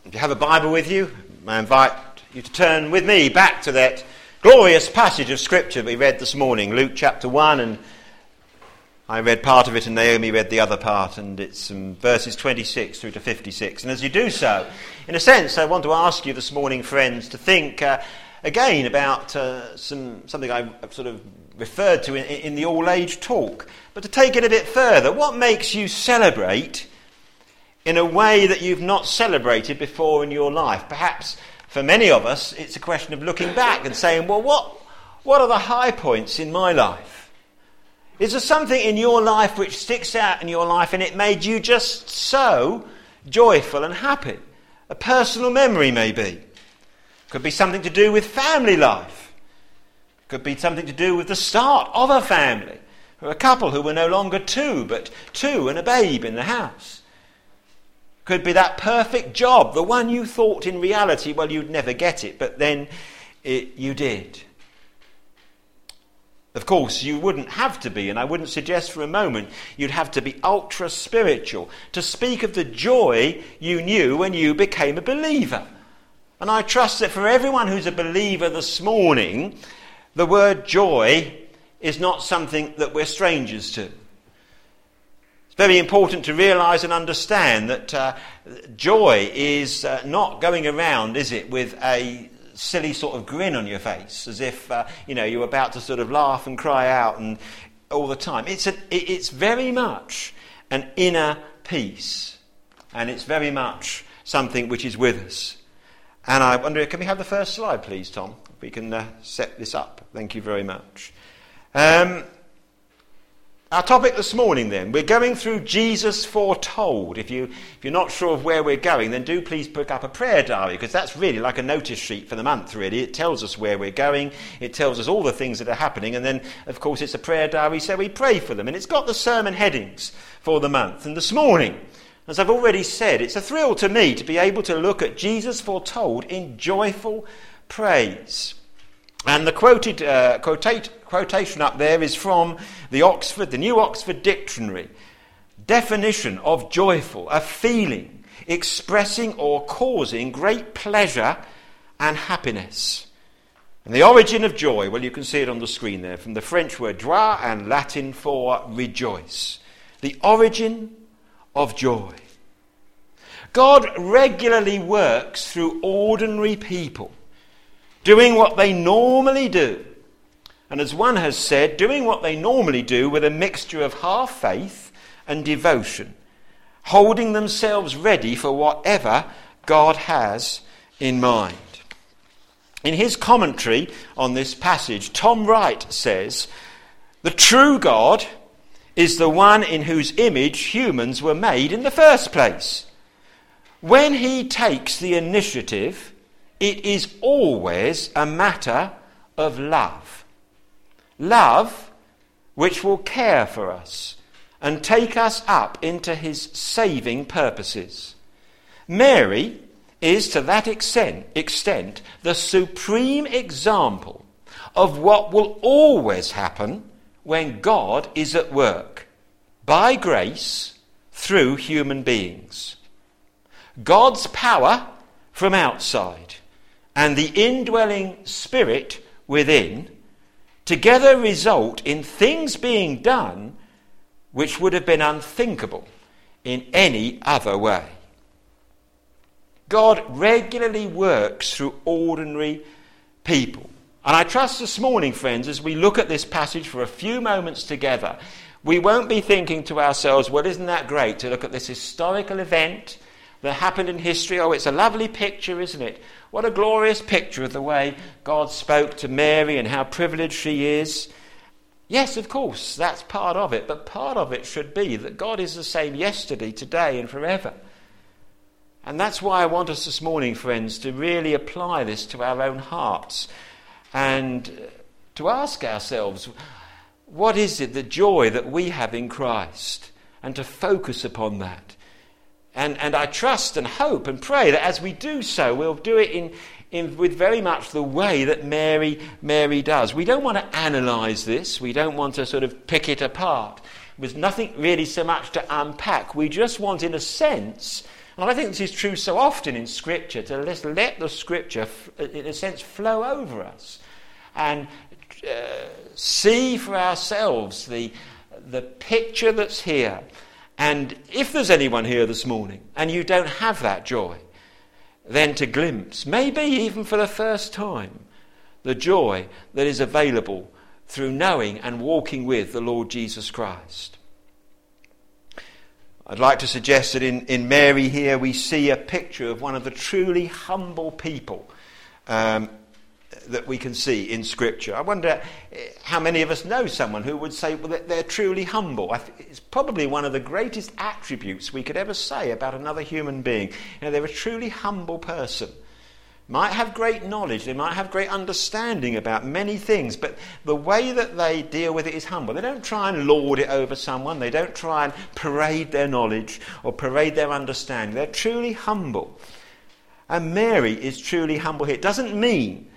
If you have a Bible with you, I invite you to turn with me back to that glorious passage of Scripture we read this morning, Luke chapter 1, and I read part of it and Naomi read the other part, and it's verses 26 through to 56. And as you do so, in a sense, I want to ask you this morning, friends, to think again about something I sort of referred to in the all-age talk, but to take it a bit further. What makes you celebrate in a way that you've not celebrated before in your life? Perhaps for many of us, it's a question of looking back and saying, well, what are the high points in my life? Is there something in your life which sticks out in your life and it made you just so joyful and happy? A personal memory, maybe. Could be something to do with family life. Could be something to do with the start of a family. Or a couple who were no longer two, but two and a babe in the house. Could be that perfect job, the one you thought in reality, well, you'd never get it, but then you did. Of course, you wouldn't have to be, and I wouldn't suggest for a moment you'd have to be ultra spiritual to speak of the joy you knew when you became a believer. And I trust that for everyone who's a believer this morning, the word joy is not something that we're strangers to. Very important to realise and understand that joy is not going around, is it, with a silly sort of grin on your face, as if you're about to sort of laugh and cry out and all the time. It's very much an inner peace, and it's very much something which is with us. And I wonder, can we have the first slide, please, Tom? If we can set this up. Thank you very much. Our topic this morning then, we're going through Jesus Foretold. If you're not sure of where we're going, then do please pick up a prayer diary, because that's really like a notice sheet for the month, really. It tells us where we're going, it tells us all the things that are happening, and then, of course, it's a prayer diary, so we pray for them. And it's got the sermon headings for the month. And this morning, as I've already said, it's a thrill to me to be able to look at Jesus Foretold in joyful praise. And the quotation up there is from the New Oxford Dictionary. Definition of joyful, a feeling, expressing or causing great pleasure and happiness. And the origin of joy, well, you can see it on the screen there, from the French word joie and Latin for rejoice. The origin of joy. God regularly works through ordinary people, doing what they normally do. And as one has said, doing what they normally do with a mixture of half faith and devotion, holding themselves ready for whatever God has in mind. In his commentary on this passage, Tom Wright says, the true God is the one in whose image humans were made in the first place. When he takes the initiative, it is always a matter of love. Love which will care for us and take us up into his saving purposes. Mary is to that extent the supreme example of what will always happen when God is at work, by grace, through human beings. God's power from outside and the indwelling spirit within together result in things being done which would have been unthinkable in any other way. God regularly works through ordinary people. And I trust this morning, friends, as we look at this passage for a few moments together, we won't be thinking to ourselves, well, isn't that great to look at this historical event that happened in history? Oh, it's a lovely picture, isn't it? What a glorious picture of the way God spoke to Mary and how privileged she is. Yes, of course, that's part of it. But part of it should be that God is the same yesterday, today and forever. And that's why I want us this morning, friends, to really apply this to our own hearts and to ask ourselves, what is it, the joy that we have in Christ? And to focus upon that. And I trust and hope and pray that as we do so, we'll do it with very much the way that Mary does. We don't want to analyse this. We don't want to sort of pick it apart. There's nothing really so much to unpack. We just want, in a sense, And I think this is true so often in Scripture, to let the Scripture, in a sense, flow over us and see for ourselves the picture that's here. And if there's anyone here this morning and you don't have that joy, then to glimpse, maybe even for the first time, the joy that is available through knowing and walking with the Lord Jesus Christ. I'd like to suggest that in Mary here we see a picture of one of the truly humble people that we can see in Scripture. I wonder how many of us know someone who would say, well, they're truly humble. It's probably one of the greatest attributes we could ever say about another human being. They're a truly humble person. Might have great knowledge, they might have great understanding about many things, but the way that they deal with it is humble. They don't try and lord it over someone, they don't try and parade their knowledge or parade their understanding. They're truly humble. And Mary is truly humble here. It doesn't mean,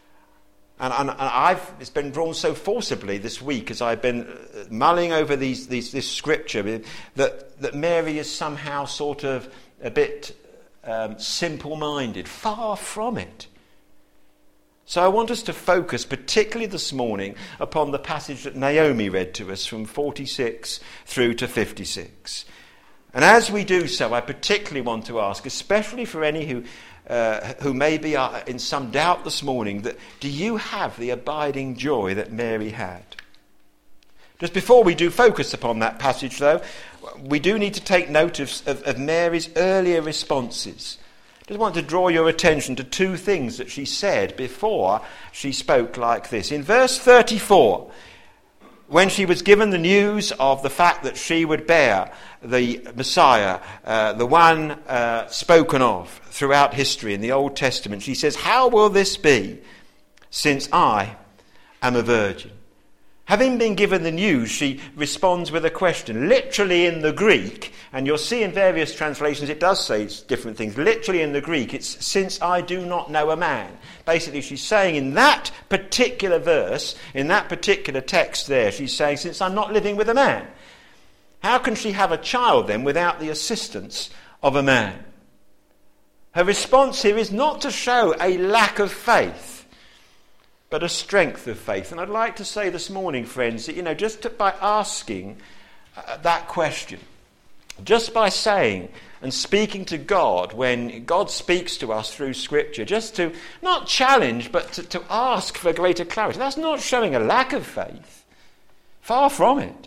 and it's been drawn so forcibly this week as I've been mulling over this scripture, that Mary is somehow sort of a bit simple-minded. Far from it. So I want us to focus particularly this morning upon the passage that Naomi read to us from 46 through to 56. And as we do so, I particularly want to ask, especially for any who may be in some doubt this morning, that do you have the abiding joy that Mary had? Just before we do focus upon that passage, though, we do need to take note of Mary's earlier responses. I just want to draw your attention to two things that she said before she spoke like this. In verse 34, when she was given the news of the fact that she would bear the Messiah, the one spoken of throughout history in the Old Testament, she says, "How will this be, since I am a virgin?" Having been given the news, she responds with a question. Literally in the Greek, and you'll see in various translations it does say different things. Literally in the Greek, it's "since I do not know a man." Basically, she's saying in that particular verse, in that particular text there, she's saying, since I'm not living with a man, how can she have a child then without the assistance of a man? Her response here is not to show a lack of faith, but a strength of faith. And I'd like to say this morning, friends, that, just by asking that question, just by saying and speaking to God when God speaks to us through Scripture, just to not challenge, but to ask for greater clarity, that's not showing a lack of faith. Far from it.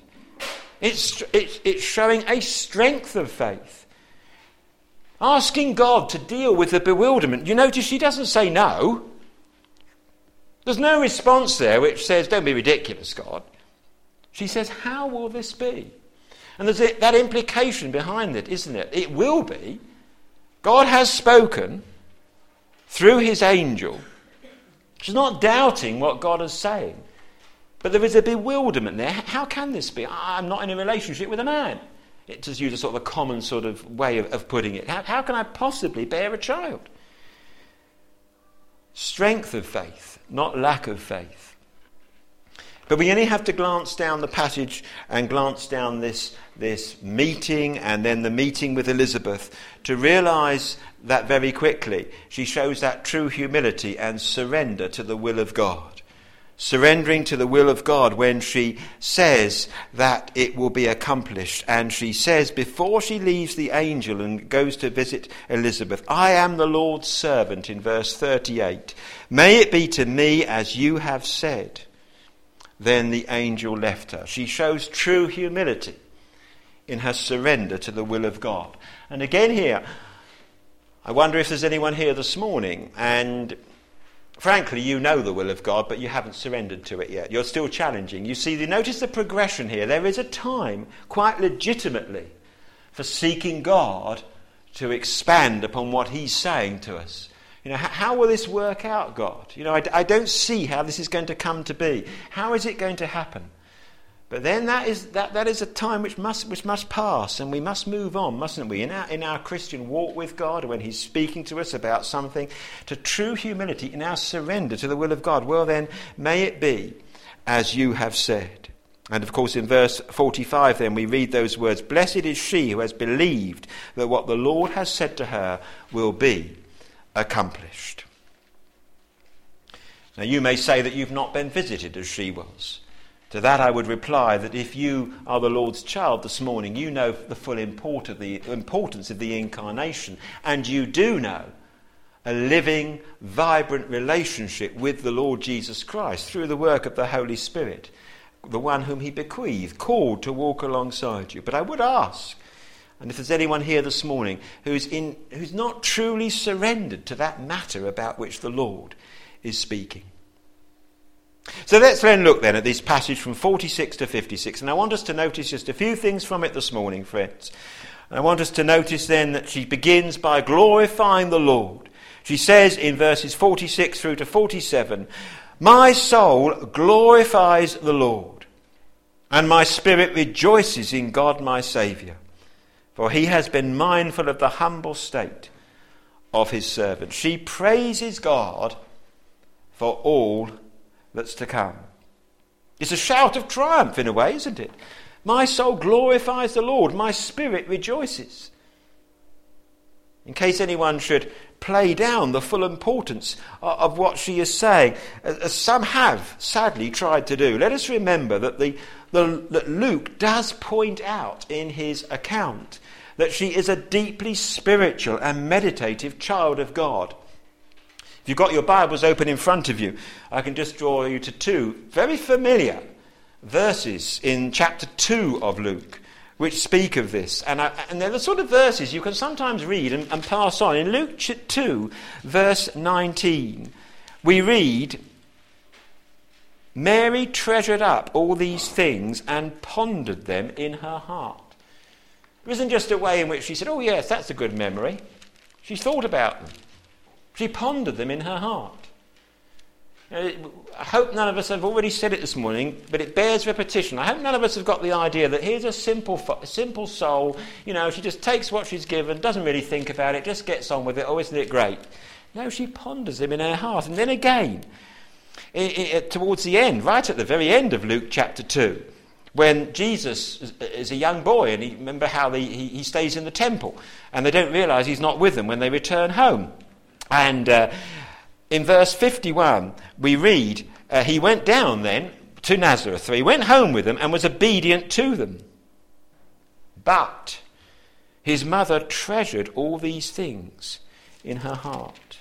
It's showing a strength of faith. Asking God to deal with the bewilderment. You notice she doesn't say no. There's no response there which says, "Don't be ridiculous, God." She says, "How will this be?" And there's that implication behind it, isn't it? It will be. God has spoken through his angel. She's not doubting what God is saying. But there is a bewilderment there. How can this be? I'm not in a relationship with a man. It's just use a sort of a common sort of way of putting it. How can I possibly bear a child? Strength of faith, not lack of faith. But we only have to glance down the passage and glance down this meeting and then the meeting with Elizabeth to realise that very quickly she shows that true humility and surrender to the will of God. Surrendering to the will of God when she says that it will be accomplished. And she says before she leaves the angel and goes to visit Elizabeth, "I am the Lord's servant," in verse 38. "May it be to me as you have said." Then the angel left her. She shows true humility in her surrender to the will of God. And again here, I wonder if there's anyone here this morning and frankly, you know the will of God, but you haven't surrendered to it yet. You're still challenging. You see, notice the progression here. There is a time, quite legitimately, for seeking God to expand upon what he's saying to us. How will this work out, God? I don't see how this is going to come to be. How is it going to happen? But then that is a time which must pass, and we must move on, mustn't we? In our Christian walk with God, when he's speaking to us about something, to true humility in our surrender to the will of God. Well then, may it be as you have said. And of course in verse 45 then we read those words, "Blessed is she who has believed that what the Lord has said to her will be accomplished." Now you may say that you've not been visited as she was. To that I would reply that if you are the Lord's child this morning, you know the full importance of the incarnation, and you do know a living, vibrant relationship with the Lord Jesus Christ through the work of the Holy Spirit, the one whom he bequeathed, called to walk alongside you. But I would ask, and if there's anyone here this morning who's not truly surrendered to that matter about which the Lord is speaking. So let's then look then at this passage from 46 to 56, and I want us to notice just a few things from it this morning, friends. And I want us to notice then that she begins by glorifying the Lord. She says in verses 46 through to 47, "My soul glorifies the Lord, and my spirit rejoices in God my Saviour, for he has been mindful of the humble state of his servant." She praises God for all that's to come. It's a shout of triumph in a way, isn't it? My soul glorifies the Lord, my spirit rejoices. In case anyone should play down the full importance of what she is saying, as some have sadly tried to do, let us remember that that Luke does point out in his account that she is a deeply spiritual and meditative child of God. If you've got your Bibles open in front of you, I can just draw you to two very familiar verses in chapter 2 of Luke, which speak of this. And they're the sort of verses you can sometimes read and pass on. In Luke 2, verse 19, we read, "Mary treasured up all these things and pondered them in her heart." It wasn't just a way in which she said, "Oh yes, that's a good memory." She thought about them. She pondered them in her heart. I hope none of us have already said it this morning, but it bears repetition. I hope none of us have got the idea that here's a simple soul, she just takes what she's given, doesn't really think about it, just gets on with it. Oh, isn't it great? No, she ponders them in her heart. And then again, towards the end, right at the very end of Luke chapter 2, when Jesus is a young boy, and remember how he stays in the temple, and they don't realise he's not with them when they return home. And in verse 51, we read, he went down then to Nazareth. So he went home with them and was obedient to them. But his mother treasured all these things in her heart.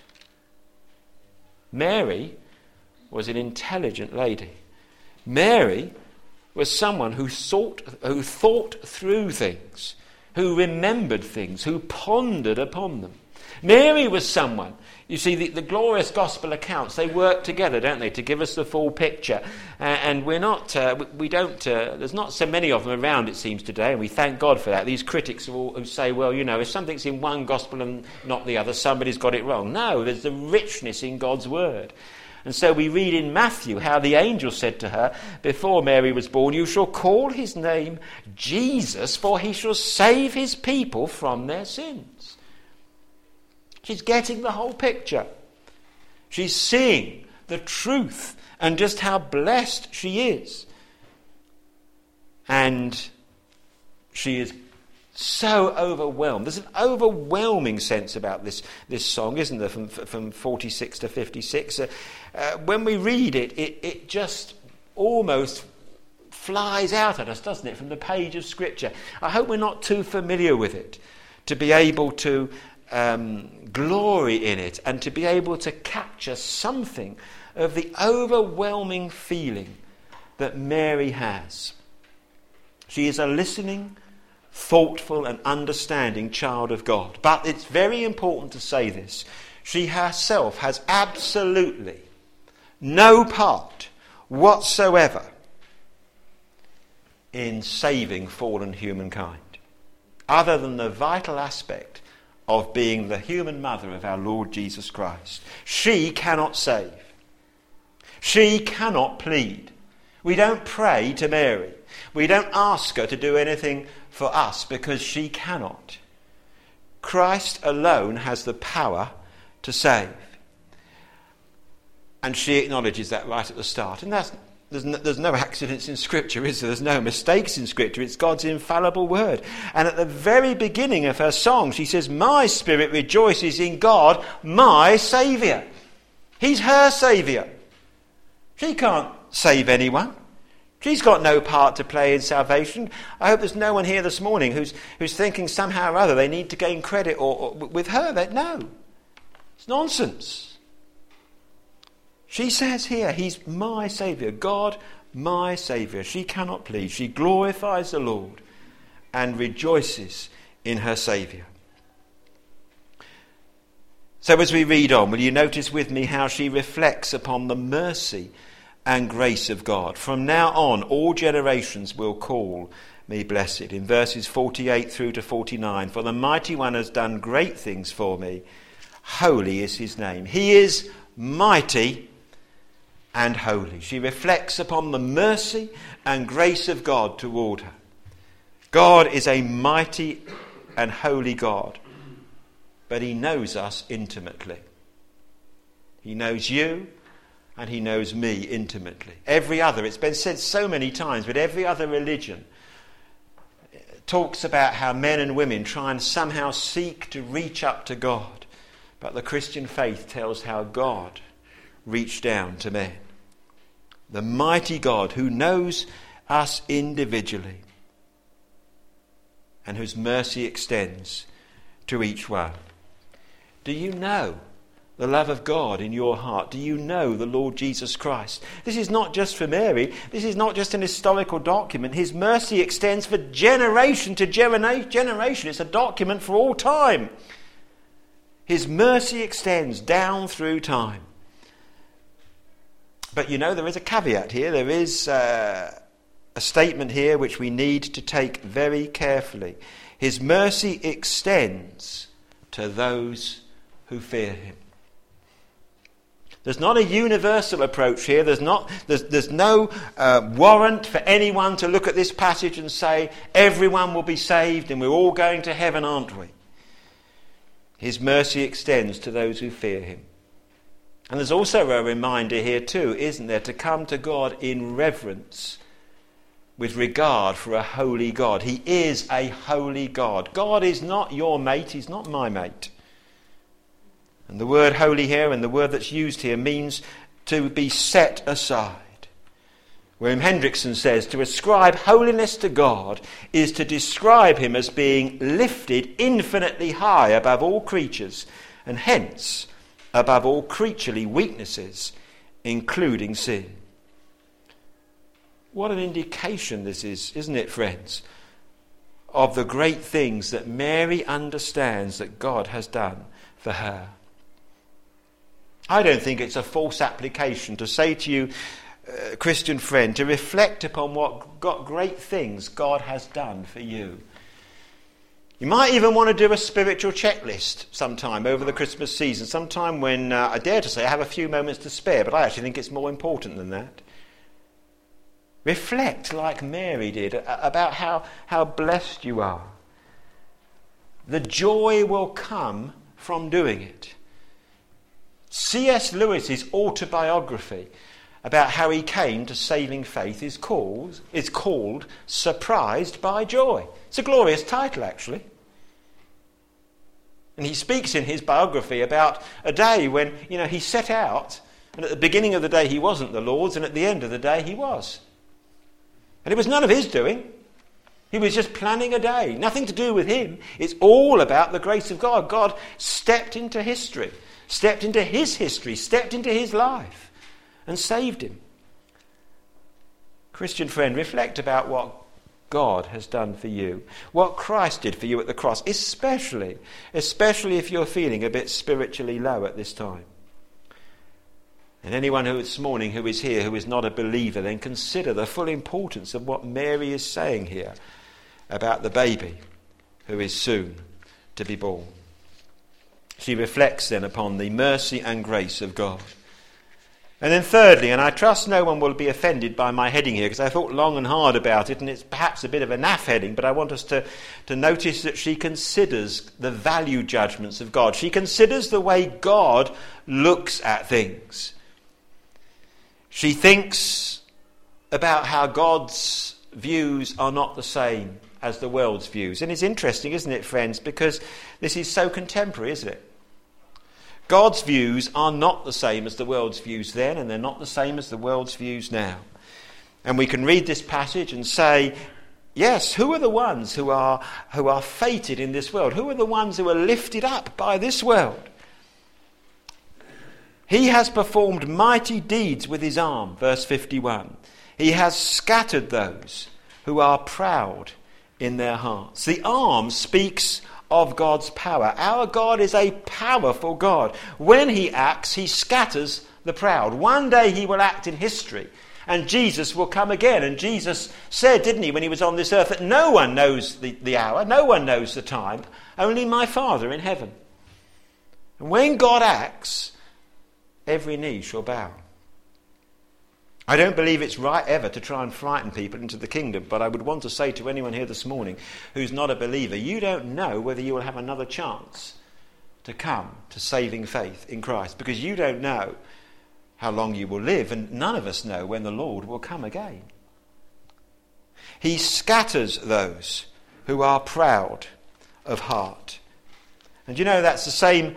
Mary was an intelligent lady. Mary was someone who thought through things, who remembered things, who pondered upon them. Mary was someone, you see, the glorious gospel accounts, they work together, don't they, to give us the full picture. And we're not, there's not so many of them around, it seems, today, and we thank God for that. These critics who say, well, if something's in one gospel and not the other, somebody's got it wrong. No, there's the richness in God's word. And so we read in Matthew how the angel said to her, before Mary was born, "You shall call his name Jesus, for he shall save his people from their sins." She's getting the whole picture. She's seeing the truth and just how blessed she is. And she is so overwhelmed. There's an overwhelming sense about this song, isn't there, from 46 to 56. When we read it, it just almost flies out at us, doesn't it, from the page of Scripture. I hope we're not too familiar with it to be able to glory in it and to be able to capture something of the overwhelming feeling that Mary has. She is a listening, thoughtful and understanding child of God. But it's very important to say this. She herself has absolutely no part whatsoever in saving fallen humankind, other than the vital aspect of being the human mother of our Lord Jesus Christ. She cannot save. She cannot plead. We don't pray to Mary. We don't ask her to do anything for us because she cannot. Christ alone has the power to save. And she acknowledges that right at the start. And that's There's no accidents in Scripture, is there? There's no mistakes in Scripture. It's God's infallible word. And at the very beginning of her song, she says, my spirit rejoices in God, my Saviour. He's her Saviour. She can't save anyone. She's got no part to play in salvation. I hope there's no one here this morning who's thinking somehow or other they need to gain credit or with her. No. It's nonsense. She says here, he's my Saviour. God, my Saviour. She cannot plead. She glorifies the Lord and rejoices in her Saviour. So as we read on, will you notice with me how she reflects upon the mercy and grace of God? From now on, all generations will call me blessed. In verses 48 through to 49, for the Mighty One has done great things for me. Holy is his name. He is mighty and holy. She reflects upon the mercy and grace of God toward her. God is a mighty and holy God, but he knows us intimately. He knows you and he knows me intimately. Every other, it's been said so many times, but every other religion talks about how men and women try and somehow seek to reach up to God. But the Christian faith tells how God reached down to men. The mighty God who knows us individually and whose mercy extends to each one. Do you know the love of God in your heart? Do you know the Lord Jesus Christ? This is not just for Mary. This is not just an historical document. His mercy extends for generation to generation. It's a document for all time. His mercy extends down through time. But you know, there is a caveat here. There is a statement here which we need to take very carefully. His mercy extends to those who fear him. There's not a universal approach here. There's no warrant for anyone to look at this passage and say, everyone will be saved and we're all going to heaven, aren't we? His mercy extends to those who fear him. And there's also a reminder here too, isn't there, to come to God in reverence with regard for a holy God. He is a holy God. God is not your mate, he's not my mate. And the word holy here and the word that's used here means to be set aside. William Hendrickson says to ascribe holiness to God is to describe him as being lifted infinitely high above all creatures and hence above all creaturely weaknesses, including sin. What an indication this is, isn't it, friends, of the great things that Mary understands that God has done for her. I don't think it's a false application to say to you, Christian friend, to reflect upon what great things God has done for you. You might even want to do a spiritual checklist sometime over the Christmas season, sometime when I dare to say I have a few moments to spare, but I actually think it's more important than that. Reflect like Mary did about how blessed you are. The joy will come from doing it. C.S. Lewis's autobiography about how he came to saving faith is called Surprised by Joy. It's a glorious title, actually. And he speaks in his biography about a day when, he set out, and at the beginning of the day he wasn't the Lord's, and at the end of the day he was. And it was none of his doing. He was just planning a day. Nothing to do with him. It's all about the grace of God. God stepped into history, stepped into his history, stepped into his life and saved him. Christian friend, reflect about what God has done for you, what Christ did for you at the cross, especially if you're feeling a bit spiritually low at this time. And anyone who this morning who is here who is not a believer, then consider the full importance of what Mary is saying here about the baby who is soon to be born. She reflects then upon the mercy and grace of God. And then thirdly, and I trust no one will be offended by my heading here because I thought long and hard about it and it's perhaps a bit of a naff heading, but I want us to notice that she considers the value judgments of God. She considers the way God looks at things. She thinks about how God's views are not the same as the world's views. And it's interesting, isn't it, friends, because this is so contemporary, isn't it? God's views are not the same as the world's views then, and they're not the same as the world's views now. And we can read this passage and say, yes, who are the ones who are fated in this world? Who are the ones who are lifted up by this world? He has performed mighty deeds with his arm, verse 51. He has scattered those who are proud in their hearts. The arm speaks of God's power. Our God is a powerful God. When he acts, he scatters the proud. One day he will act in history, and Jesus will come again. And Jesus said, didn't he, when he was on this earth, that no one knows the hour, no one knows the time, only my Father in heaven. And when God acts, every knee shall bow. I don't believe it's right ever to try and frighten people into the kingdom, but I would want to say to anyone here this morning who's not a believer, you don't know whether you will have another chance to come to saving faith in Christ, because you don't know how long you will live, and none of us know when the Lord will come again. He scatters those who are proud of heart. And you know, that's the same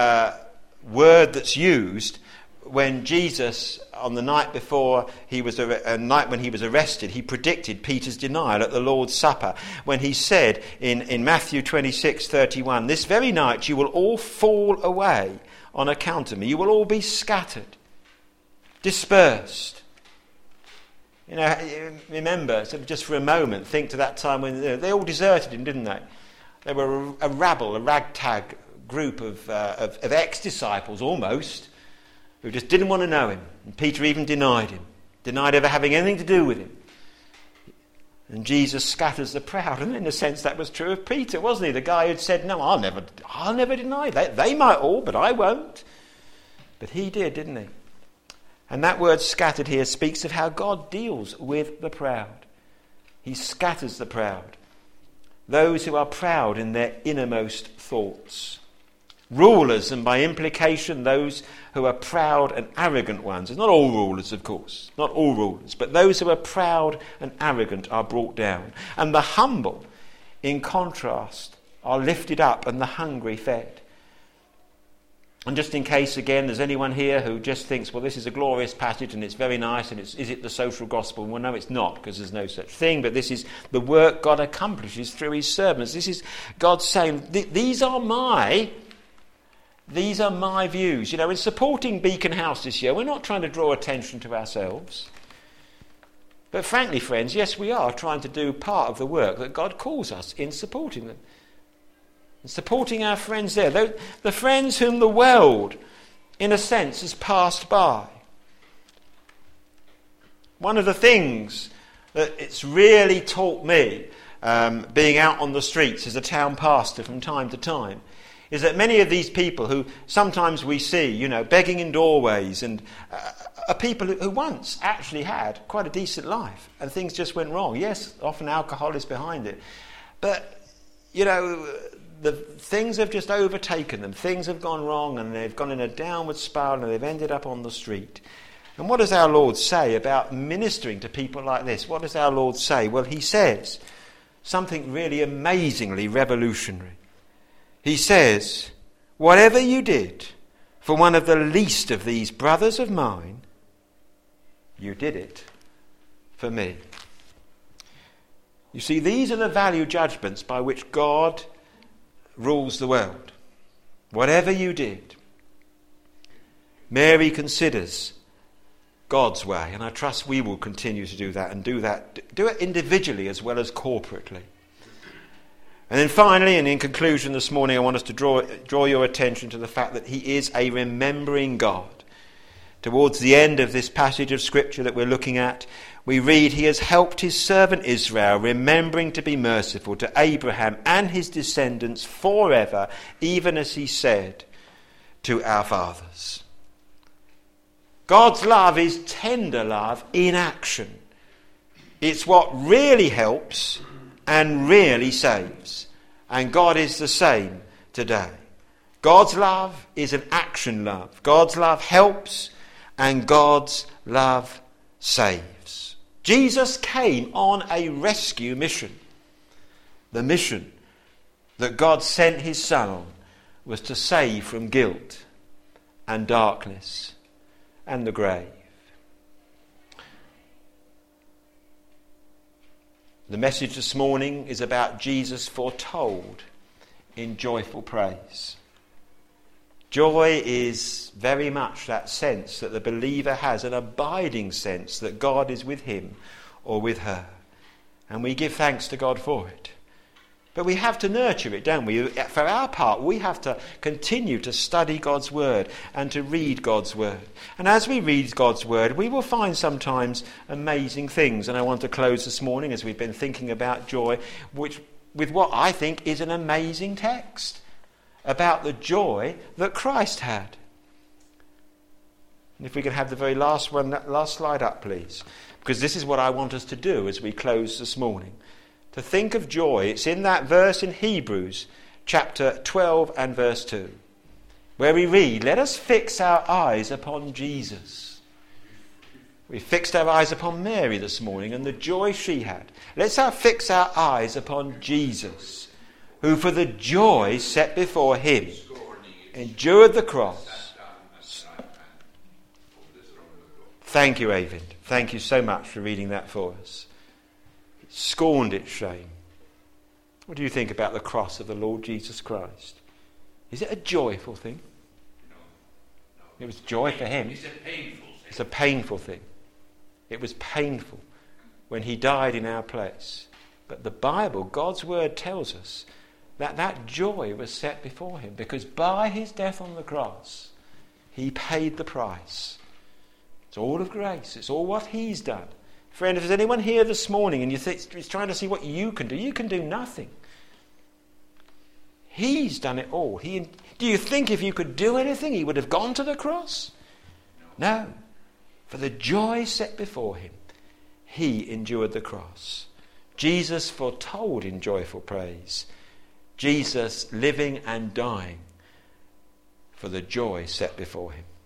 word that's used when Jesus, on the night before he was night when he was arrested, he predicted Peter's denial at the Lord's Supper, when he said in Matthew 26:31, "This very night you will all fall away on account of me. You will all be scattered, dispersed." You know, remember, so just for a moment, think to that time when they all deserted him, didn't they? They were a rabble, a ragtag group of ex-disciples almost, who just didn't want to know him. And Peter even denied him, denied ever having anything to do with him. And Jesus scatters the proud. And in a sense that was true of Peter, wasn't he? The guy who'd said, no, I'll never deny. They might all, but I won't. But he did, didn't he? And that word scattered here speaks of how God deals with the proud. He scatters the proud. Those who are proud in their innermost thoughts. Rulers, and by implication those who are proud and arrogant ones. It's not all rulers, of course. Not all rulers. But those who are proud and arrogant are brought down. And the humble, in contrast, are lifted up, and the hungry fed. And just in case, again, there's anyone here who just thinks, well, this is a glorious passage and it's very nice, and is it the social gospel? Well, no, it's not, because there's no such thing. But this is the work God accomplishes through his servants. This is God saying, these are my views. You know, in supporting Beacon House this year, we're not trying to draw attention to ourselves. But frankly, friends, yes, we are trying to do part of the work that God calls us in supporting them. And supporting our friends there. The friends whom the world, in a sense, has passed by. One of the things that it's really taught me, being out on the streets as a town pastor from time to time, is that many of these people who sometimes we see, you know, begging in doorways, and are people who once actually had quite a decent life, and things just went wrong. Yes, often alcohol is behind it. But, you know, the things have just overtaken them. Things have gone wrong, and they've gone in a downward spiral, and they've ended up on the street. And what does our Lord say about ministering to people like this? What does our Lord say? Well, he says something really amazingly revolutionary. He says, whatever you did for one of the least of these brothers of mine, you did it for me. You see, these are the value judgments by which God rules the world. Whatever you did. Mary considers God's way, and I trust we will continue to do that, and do it individually as well as corporately. And then finally, and in conclusion this morning, I want us to draw your attention to the fact that he is a remembering God. Towards the end of this passage of Scripture that we're looking at, we read, he has helped his servant Israel, remembering to be merciful to Abraham and his descendants forever, even as he said to our fathers. God's love is tender love in action. It's what really helps and really saves. And God is the same today. God's love is an action love. God's love helps, and God's love saves. Jesus came on a rescue mission. The mission that God sent his Son on was to save from guilt and darkness and the grave. The message this morning is about Jesus foretold in joyful praise. Joy is very much that sense that the believer has, an abiding sense that God is with him or with her. And we give thanks to God for it. But we have to nurture it, don't we? For our part, we have to continue to study God's word and to read God's word. And as we read God's word, we will find sometimes amazing things. And I want to close this morning, as we've been thinking about joy, with what I think is an amazing text about the joy that Christ had. And if we can have the very last slide up, please. Because this is what I want us to do as we close this morning. To think of joy. It's in that verse in Hebrews chapter 12 and verse 2, where we read, let us fix our eyes upon Jesus. We fixed our eyes upon Mary this morning and the joy she had. Let's fix our eyes upon Jesus, who for the joy set before him endured the cross. Thank you, Avind. Thank you so much for reading that for us. Scorned its shame. What do you think about the cross of the Lord Jesus Christ? Is it a joyful thing? No. It was joy for him. It's a painful thing. It's a painful thing. It was painful when he died in our place. But the Bible, God's word, tells us that joy was set before him, because by his death on the cross, he paid the price. It's all of grace. It's all what he's done. Friend, if there's anyone here this morning and you think it's trying to see what you can do nothing. He's done it all. Do you think if you could do anything, he would have gone to the cross? No. For the joy set before him, he endured the cross. Jesus foretold in joyful praise. Jesus living and dying for the joy set before him.